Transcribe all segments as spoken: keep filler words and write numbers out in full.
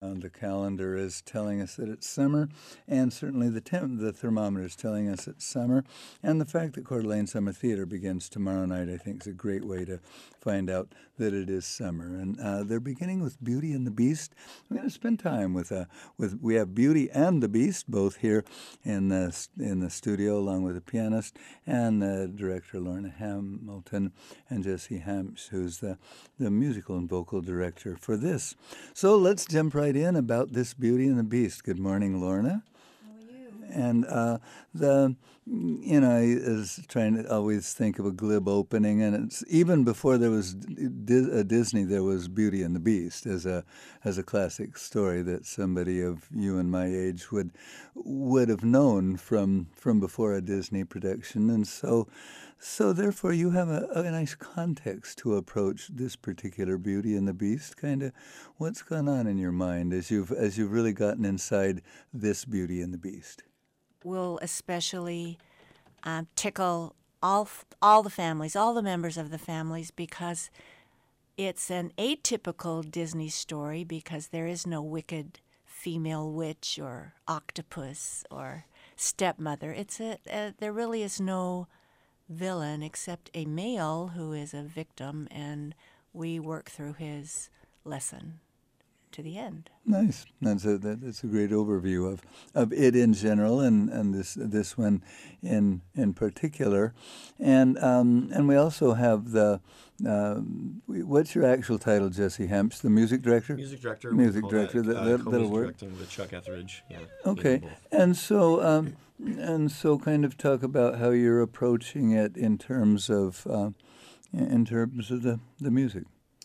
the calendar is telling us that it's summer, and certainly the temp- the thermometer is telling us it's summer. And the fact that Coeur d'Alene Summer Theater begins tomorrow night, I think, is a great way to find out that it is summer. And uh, they're beginning with Beauty and the Beast. We're going to spend time with uh, with we have Beauty and the Beast both here in the in the studio, along with the pianist and the director Lorna Hamilton and Jesse Hamps, who's the the musical and vocal director for this. So let's jump right in about this Beauty and the Beast. Good morning, Lorna. How are you? And uh, the, you know, I was trying to always think of a glib opening, and it's even before there was Di- uh, Disney, there was Beauty and the Beast as a as a classic story that somebody of you and my age would would have known from from before a Disney production, and so. So therefore, you have a, a nice context to approach this particular Beauty and the Beast. Kind of, what's gone on in your mind as you've as you've really gotten inside this Beauty and the Beast? Will especially uh, tickle all f- all the families, all the members of the families, because it's an atypical Disney story because there is no wicked female witch or octopus or stepmother. It's a, a there really is no villain except a male who is a victim, and we work through his lesson to the end. Nice. That's a that, that's a great overview of, of it in general, and, and this this one in in particular, and um, and we also have the um, what's your actual title, Jesse Hemps, the music director? Music director. Music we call director. That, That, uh, that co-music that'll work. directing with Chuck Etheridge. Yeah. Okay, and so um, and so kind of talk about how you're approaching it in terms of uh, in terms of the, the music.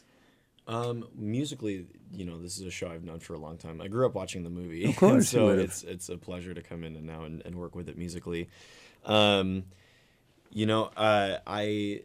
Um, musically, you know, this is a show I've known for a long time. I grew up watching the movie, Of course, so you would have. it's it's a pleasure to come in and now and, and work with it musically. Um, you know, uh, I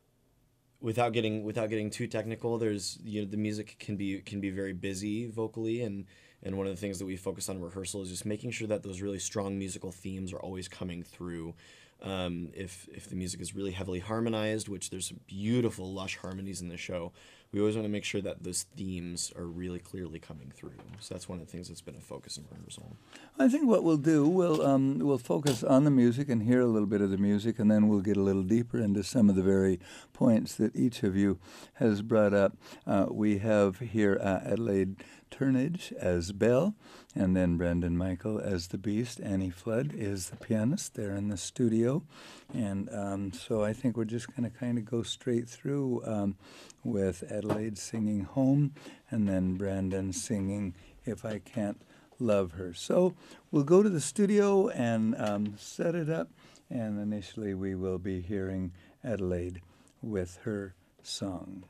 without getting without getting too technical, there's you know the music can be can be very busy vocally, and and one of the things that we focus on in rehearsal is just making sure that those really strong musical themes are always coming through. Um, if if the music is really heavily harmonized, which there's some beautiful lush harmonies in the show, we always want to make sure that those themes are really clearly coming through. So that's one of the things that's been a focus in rehearsal. I think what we'll do, we'll um, we'll focus on the music and hear a little bit of the music, and then we'll get a little deeper into some of the very points that each of you has brought up. Uh, we have here uh, Adelaide Turnage as Belle, and then Brendan Michael as the Beast. Annie Flood is the pianist there in the studio, and um, so I think we're just going to kind of go straight through um, with Adelaide singing Home, and then Brandon singing If I Can't Love Her. So we'll go to the studio and um, set it up, and initially we will be hearing Adelaide with her song.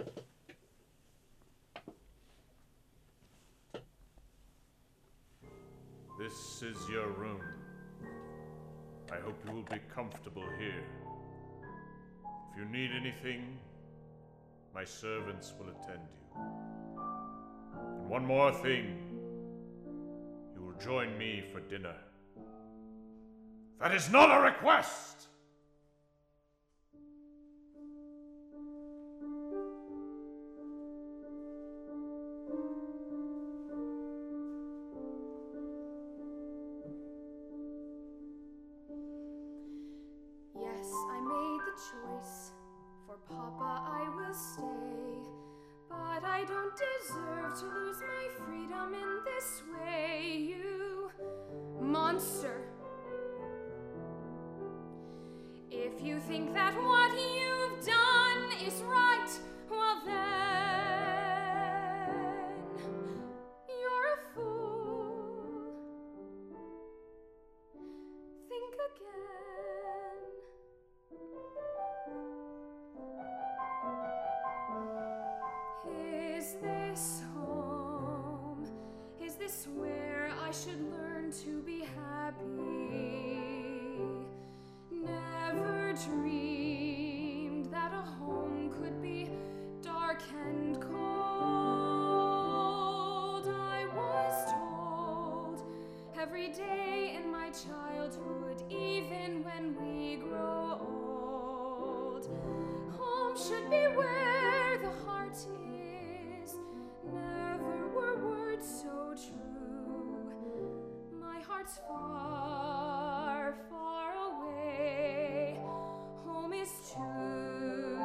This is your room. I hope you will be comfortable here. If you need anything, my servants will attend you. And one more thing. You will join me for dinner. That is not a request! Yes, I made the choice. For Papa I will stay. But I don't deserve to lose my freedom in this way, you monster. If you think that what you've done is right, well then, you're a fool. Think again. Is this home? Is this where I should learn to be happy? Never dreamed that a home could be dark and cold. I was told every day in my childhood, even when we grow old, home should be where the heart is. Never were words so heart's far, far away. Home is true.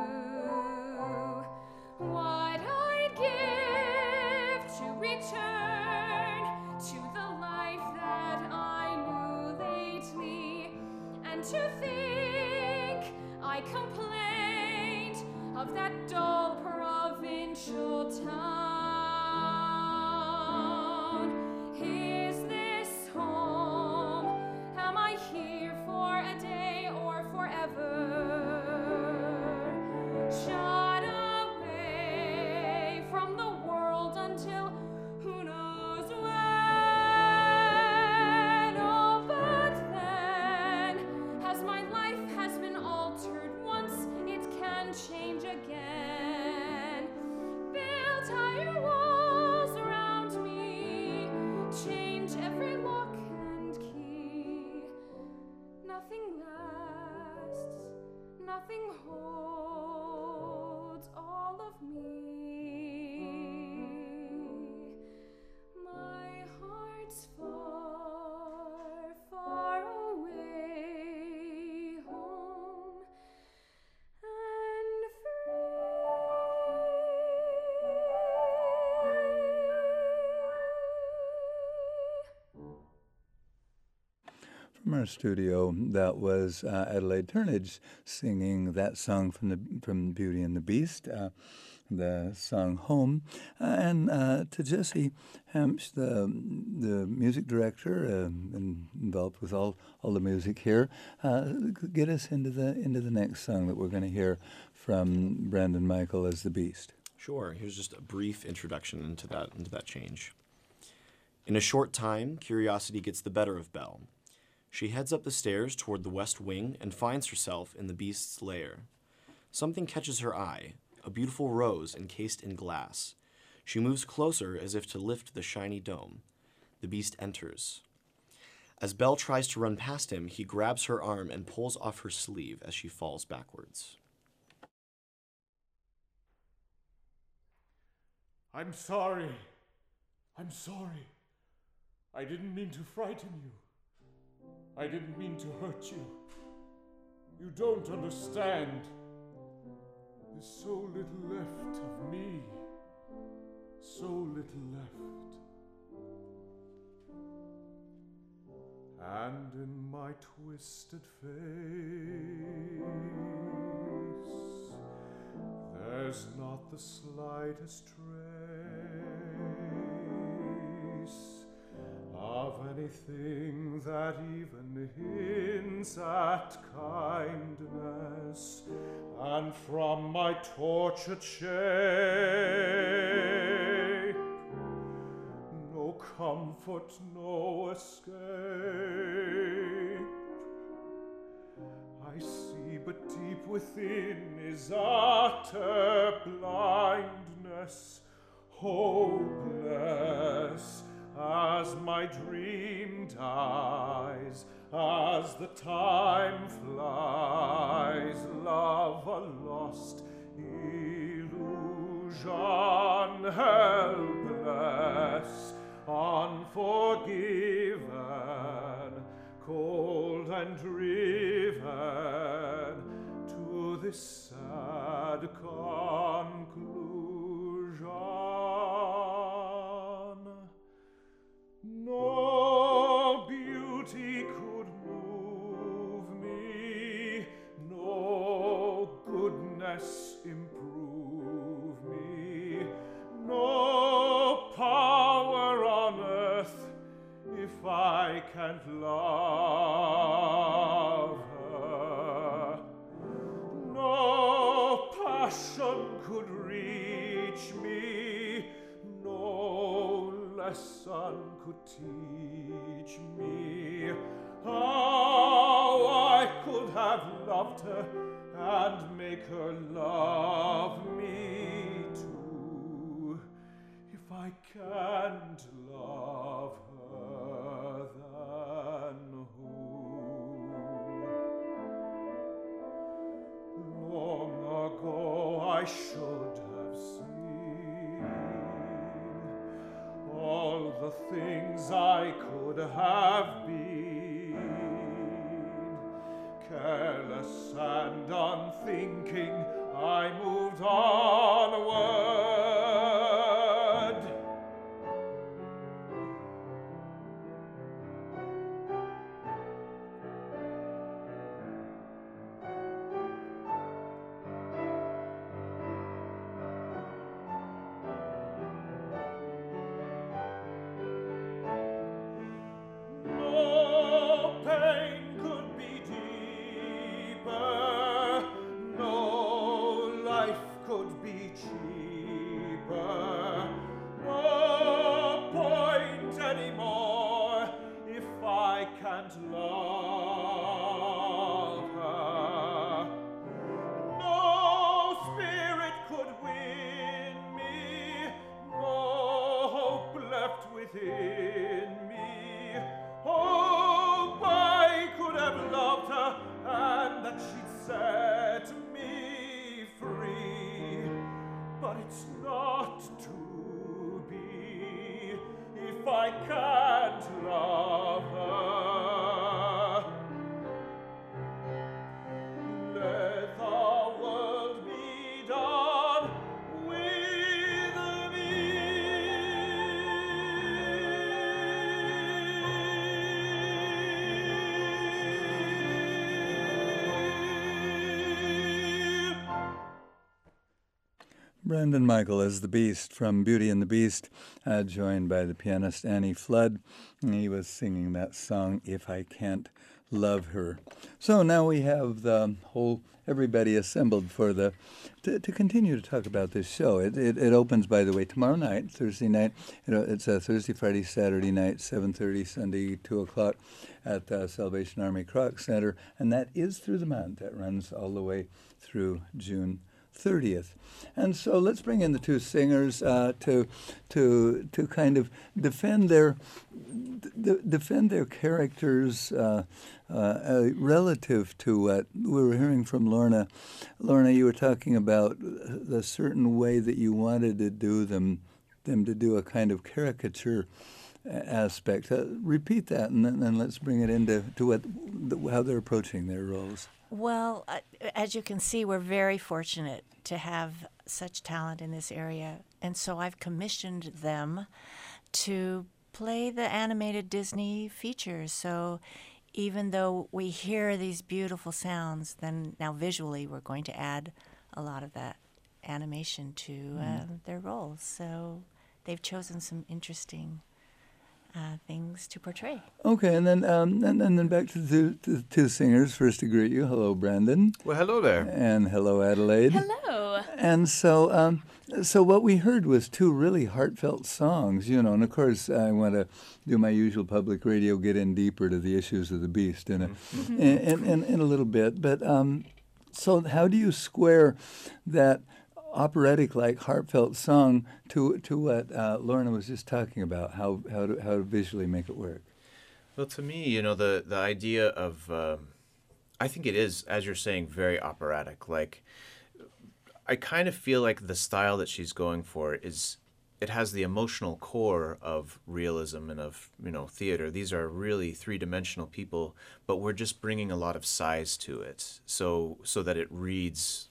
What I'd give to return to the life that I knew lately, and to think I complained of that dull provincial town. Is this home? Am I here for a day or forever? Shut away from the world until who knows when. Oh, but then, as my life has been altered once, it can change again. Build higher walls around me, change every lock and key. Nothing lasts, nothing holds all of me. My heart's far, far away, home and free. From our studio, that was uh, Adelaide Turnage singing that song from the from Beauty and the Beast, uh, the song "Home," uh, and uh, to Jesse Hemsch, the the music director, uh, and involved with all, all the music here, uh, get us into the into the next song that we're going to hear from Brandon Michael as the Beast. Sure. Here's just a brief introduction into that into that change. In a short time, curiosity gets the better of Belle. She heads up the stairs toward the west wing and finds herself in the beast's lair. Something catches her eye, a beautiful rose encased in glass. She moves closer as if to lift the shiny dome. The beast enters. As Belle tries to run past him, he grabs her arm and pulls off her sleeve as she falls backwards. I'm sorry. I'm sorry. I didn't mean to frighten you. I didn't mean to hurt you. You don't understand. There's so little left of me. So little left. And in my twisted face, there's not the slightest trace of anything that even hints at kindness, and from my tortured shape, no comfort, no escape. I see, but deep within is utter blindness, hopeless. As my dream dies, as the time flies, love a lost illusion, helpless, unforgiven, cold and driven to this sad conclusion. No beauty could move me, no goodness improve me, no power on earth if I can't love her. No passion could reach me, no lesson could teach me how I could have loved her and make her love me too. If I can't love her, then who? Long ago I should have seen all the things I could have been. Careless and unthinking, I moved onward. No pain could be deeper, no life could be cheaper, no point anymore if I can't love her. No spirit could win me, no hope left within me. Hope I could have loved her and that she'd set me free. But it's not to be if I can't love her. Let the world be done with me. Brandon Michael as the Beast from Beauty and the Beast, uh, joined by the pianist Annie Flood. And he was singing that song, If I Can't Love Her. So now we have the whole everybody assembled for the to, to continue to talk about this show. It, it it opens, by the way, tomorrow night, Thursday night. You know, it's a Thursday, Friday, Saturday night, seven thirty, Sunday, two o'clock at the Salvation Army Kroc Center, and that is through the month. That runs all the way through June thirtieth. And so let's bring in the two singers uh, to to to kind of defend their d- defend their characters uh, uh, uh, relative to what we were hearing from Lorna. Lorna, you were talking about the certain way that you wanted to do them them to do a kind of caricature aspect. Uh, repeat that, and then, then let's bring it into to what the, how they're approaching their roles. Well, uh, as you can see, we're very fortunate to have such talent in this area. And so I've commissioned them to play the animated Disney features. So even though we hear these beautiful sounds, then now visually we're going to add a lot of that animation to uh, mm. their roles. So they've chosen some interesting Uh, things to portray. Okay, and then um, and, and then back to the, to the two singers. First to greet you, hello, Brandon. Well, hello there. And hello, Adelaide. Hello. And so, um, so what we heard was two really heartfelt songs, you know. And of course, I want to do my usual public radio, get in deeper to the issues of the Beast in a mm-hmm. in, in, in, in a little bit. But um, so, how do you square that operatic-like heartfelt song to to what uh, Lorna was just talking about, how how to how to visually make it work? Well, to me, you know, the the idea of uh, I think it is, as you're saying, very operatic. Like, I kind of feel like the style that she's going for is it has the emotional core of realism and of, you know, theater. These are really three-dimensional people, but we're just bringing a lot of size to it, so so that it reads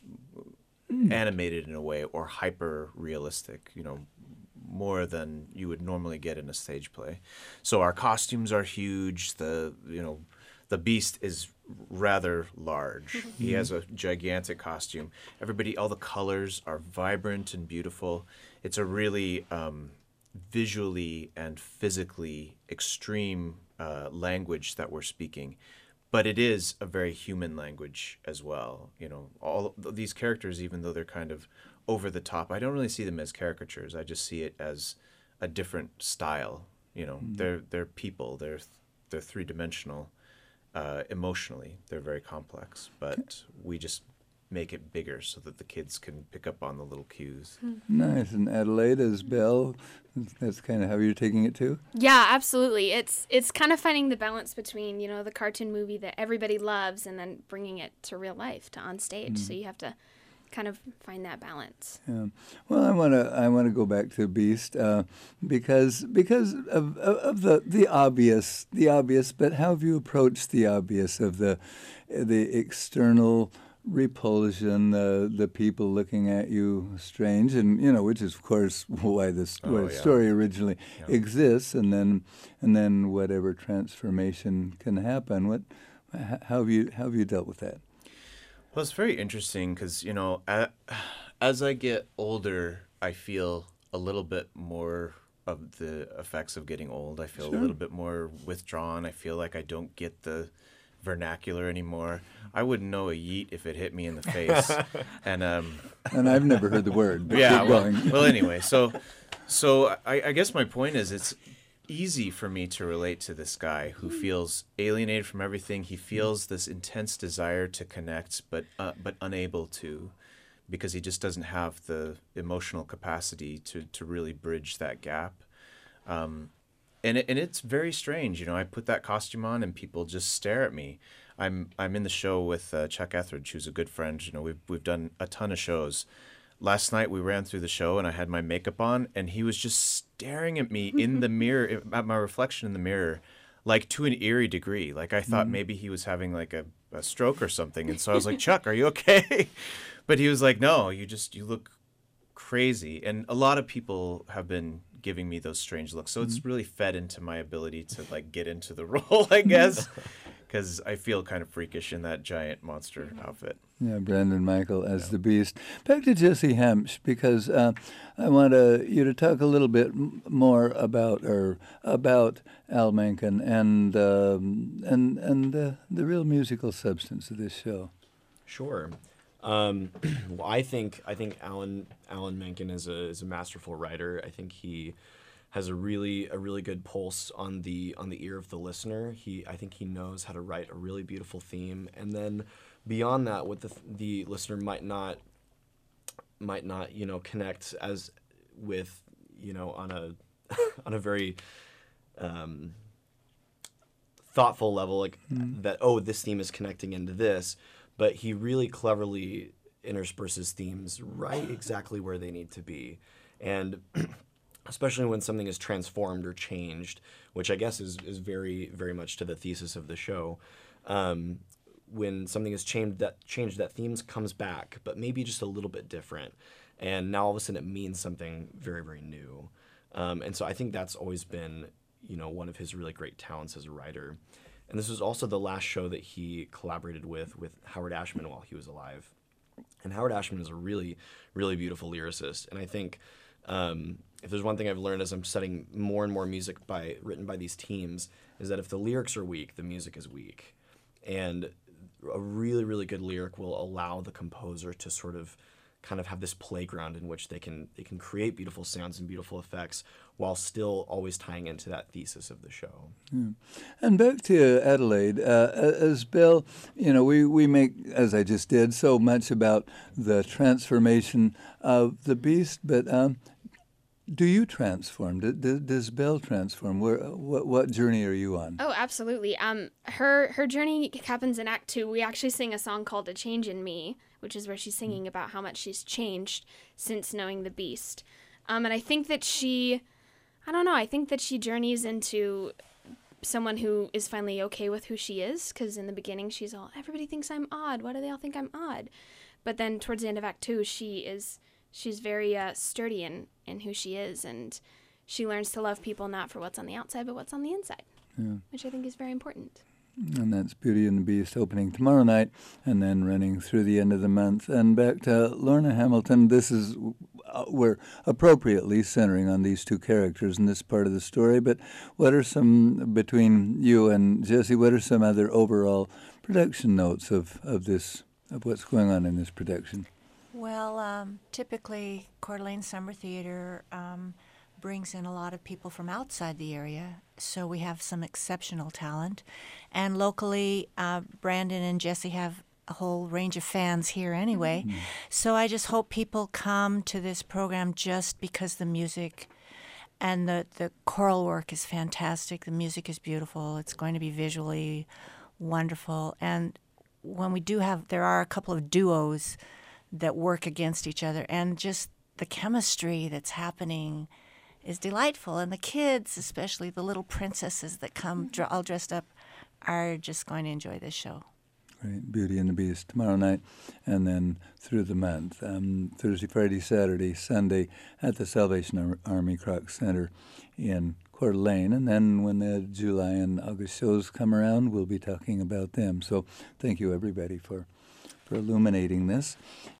animated in a way, or hyper realistic, you know, more than you would normally get in a stage play. So our costumes are huge. The you know, the Beast is rather large. Mm-hmm. He has a gigantic costume. Everybody, all the colors are vibrant and beautiful. It's a really um, visually and physically extreme uh, language that we're speaking. But it is a very human language as well. You know, all these characters, even though they're kind of over the top, I don't really see them as caricatures. I just see it as a different style. You know, mm-hmm. they're they're people. They're they're three dimensional. Uh, emotionally, they're very complex. But we just make it bigger so that the kids can pick up on the little cues. Nice. And Adelaide, as Belle, that's kind of how you're taking it too? Yeah, absolutely. It's it's kind of finding the balance between, you know, the cartoon movie that everybody loves and then bringing it to real life, to on stage. Mm. So you have to kind of find that balance. Yeah. Well, I want to I want to go back to Beast uh, because because of, of, of the the obvious the obvious, but how have you approached the obvious of the the external repulsion, uh, the people looking at you strange, and you know, which is of course why this Oh, why the yeah. story originally Yeah. exists, and then and then whatever transformation can happen. What h- how have you how have you dealt with that? Well, it's very interesting because, you know, a as I get older, I feel a little bit more of the effects of getting old. I feel Sure. a little bit more withdrawn. I feel like I don't get the vernacular anymore. I wouldn't know a yeet if it hit me in the face. and um, And I've never heard the word. But yeah, keep well, going. well, anyway, so so I, I guess my point is it's easy for me to relate to this guy who feels alienated from everything. He feels this intense desire to connect, but uh, but unable to, because he just doesn't have the emotional capacity to to really bridge that gap. Um, and it, and it's very strange, you know. I put that costume on, and people just stare at me. I'm I'm in the show with uh, Chuck Etheridge, who's a good friend. You know, we've we've done a ton of shows. Last night we ran through the show, and I had my makeup on, and he was just staring at me in the mirror, at my reflection in the mirror, like to an eerie degree. Like I thought maybe he was having like a, a stroke or something, and so I was like, Chuck, are you okay? But he was like, no, you just you look crazy. And a lot of people have been giving me those strange looks, so it's really fed into my ability to like get into the role, I guess, because I feel kind of freakish in that giant monster outfit. Yeah, Brandon Michael as the Beast. Back to Jesse Hemsch, because uh, I want uh, you to talk a little bit m- more about or about Al Menken and um, and and uh, the real musical substance of this show. Sure. Um, well, I think I think Alan Alan Menken is a is a masterful writer. I think he has a really a really good pulse on the on the ear of the listener. He I think he knows how to write a really beautiful theme, and then beyond that, what the the listener might not might not you know connect as with you know on a on a very um, thoughtful level, like that. Oh, this theme is connecting into this. But he really cleverly intersperses themes right exactly where they need to be. And especially when something is transformed or changed, which I guess is, is very, very much to the thesis of the show. Um, when something is changed, that changed, that themes comes back, but maybe just a little bit different. And now all of a sudden it means something very, very new. Um, and so I think that's always been, you know, one of his really great talents as a writer. And this was also the last show that he collaborated with with Howard Ashman while he was alive. And Howard Ashman is a really, really beautiful lyricist. And I think um, if there's one thing I've learned as I'm studying more and more music by written by these teams, is that if the lyrics are weak, the music is weak. And a really, really good lyric will allow the composer to sort of kind of have this playground in which they can they can create beautiful sounds and beautiful effects while still always tying into that thesis of the show. Yeah. And back to Adelaide, uh, as Bill, you know, we, we make, as I just did, so much about the transformation of the Beast, but um, do you transform? Do, do, does Bill transform? Where, what, what journey are you on? Oh, absolutely. Um, her her journey happens in Act Two. We actually sing a song called "A Change in Me," which is where she's singing about how much she's changed since knowing the Beast. Um, and I think that she, I don't know, I think that she journeys into someone who is finally okay with who she is, because in the beginning she's all, everybody thinks I'm odd. Why do they all think I'm odd? But then towards the end of Act Two, she is, she's very uh, sturdy in, in who she is, and she learns to love people not for what's on the outside, but what's on the inside, Yeah. which I think is very important. And that's Beauty and the Beast opening tomorrow night and then running through the end of the month. And back to Lorna Hamilton, this is, uh, we're appropriately centering on these two characters in this part of the story, but what are some, between you and Jesse, what are some other overall production notes of, of this, of what's going on in this production? Well, um, typically Coeur d'Alene Summer Theater um, brings in a lot of people from outside the area, so we have some exceptional talent. And locally, uh, Brandon and Jesse have a whole range of fans here anyway. Mm-hmm. So I just hope people come to this program just because the music and the, the choral work is fantastic. The music is beautiful. It's going to be visually wonderful. And when we do have, there are a couple of duos that work against each other, and just the chemistry that's happening is delightful. And the kids, especially the little princesses that come dr- all dressed up, are just going to enjoy this show. Great. Beauty and the Beast tomorrow night, and then through the month, um, Thursday, Friday, Saturday, Sunday at the Salvation Ar- Army Kroc Center in Coeur d'Alene. And then when the July and August shows come around, we'll be talking about them. So thank you, everybody, for, for illuminating this.